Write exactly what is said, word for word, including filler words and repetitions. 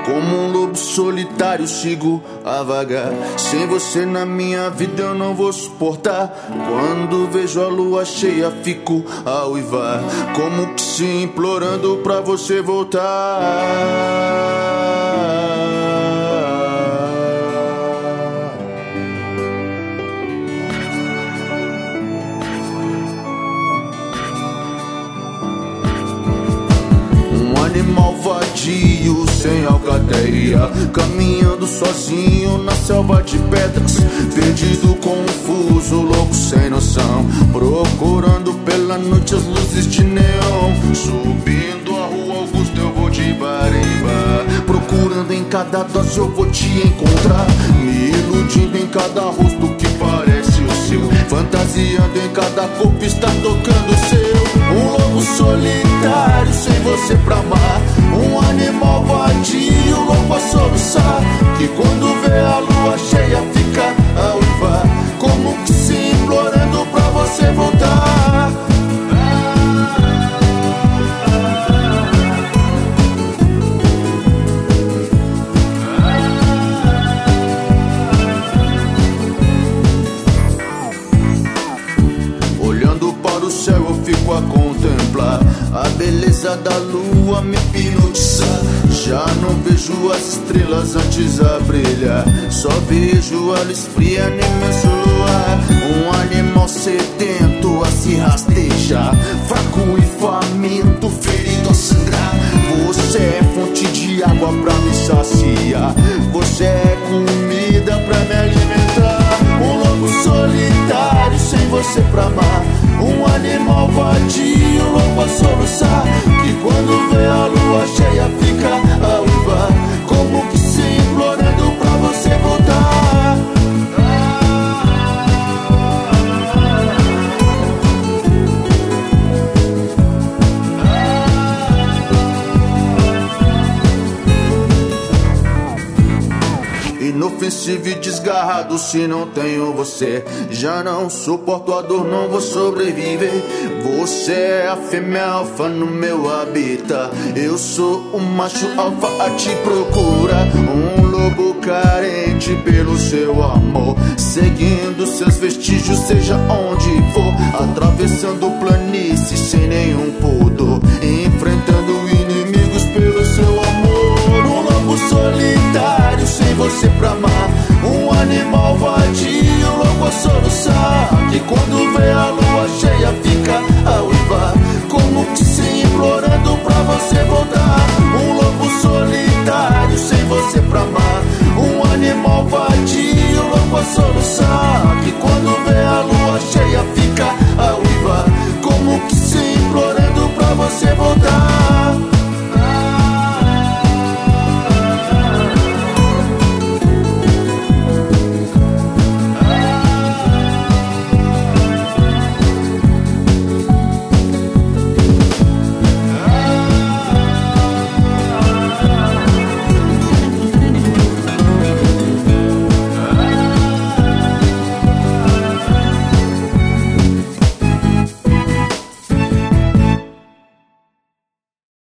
Como um lobo solitário sigo a vagar. Sem você na minha vida eu não vou suportar. Quando vejo a lua cheia fico a uivar, como que se implorando pra você voltar. Animal vadio, sem alcateia, caminhando sozinho na selva de pedras, perdido, confuso, louco, sem noção, procurando pela noite as luzes de neon. Subindo a rua Augusta eu vou de bar em bar, procurando em cada dose eu vou te encontrar, me iludindo em cada rosto que parece o seu, fantasiando em cada corpo está tocando o seu. Um lobo solitário sem você pra amar, um animal vadio, louco a soluçar, que quando vê a lua cheia fica a uivar, como que se implorando pra você voltar. Olhando para o céu eu fico a contemplar a beleza da lua me hipnotiza. Já não vejo as estrelas antes a brilhar, só vejo a luz fria no imenso luar. Um animal sedento a se rastejar, fraco e faminto, ferido a sangrar. Você é fonte de água pra me saciar, você é comida pra me alimentar. Um lobo solitário sem você pra amar, um animal vadio, louco a soluçar, que quando vê a lua cheia fica a uivar, como que se implorando pra você voltar. Inofensivo e desgarrado, se não tenho você, já não suporto a dor, não vou sobreviver. Você é a fêmea alfa no meu habitat, eu sou o macho alfa a te procura. Um lobo carente pelo seu amor, seguindo seus vestígios seja onde for, atravessando planícies sem nenhum pudor, enfrentando inimigos pelo seu amor. Um lobo solitário sem você pra amar, um animal vadio, louco a soluçar, que quando vê a lua cheia fica a uivar, como que se implorando pra você voltar. Um lobo solitário sem você pra amar, um animal vadio, louco a soluçar, que quando vê